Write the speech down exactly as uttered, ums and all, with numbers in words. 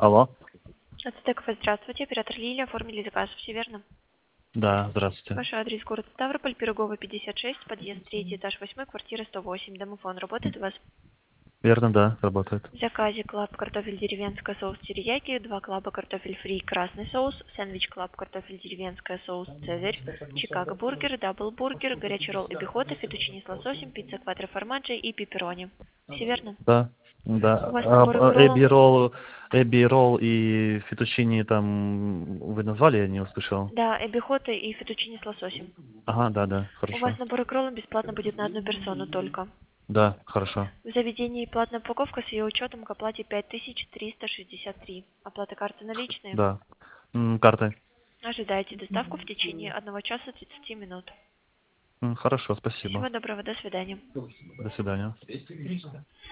Алло. Ацтеков, здравствуйте. Оператор Лилия. Оформили заказ. Все верно? Да, здравствуйте. Ваш адрес город Ставрополь, Пирогова, пятьдесят шесть, подъезд третий, этаж восьмой, квартира сто восемь. Домофон работает у вас? Верно, да, работает. В заказе клаб картофель деревенская, соус терияки, два клаба картофель фри, красный соус, сэндвич клаб картофель деревенская, соус цезарь, чикаго бургер, дабл бургер, горячий ролл эбихота, фетучини с лососем, пицца квадро формаджи и пепперони. Все верно? Да, У да. вас А, наборы к а, роллам? Эбби ролл, Эбби ролл и фетучини там вы назвали, я не услышал. Да, эбихота и фетучини с лососем. Ага, да, да, У вас хорошо. набор к роллам бесплатно будет на одну персону только. Да, хорошо. В заведении платная упаковка с ее учетом к оплате пять тысяч триста шестьдесят три. Оплата карты наличные. Да. М, Картой. Ожидайте доставку в течение одного часа тридцати минут. М, Хорошо, Всего спасибо. доброго, до свидания. До свидания.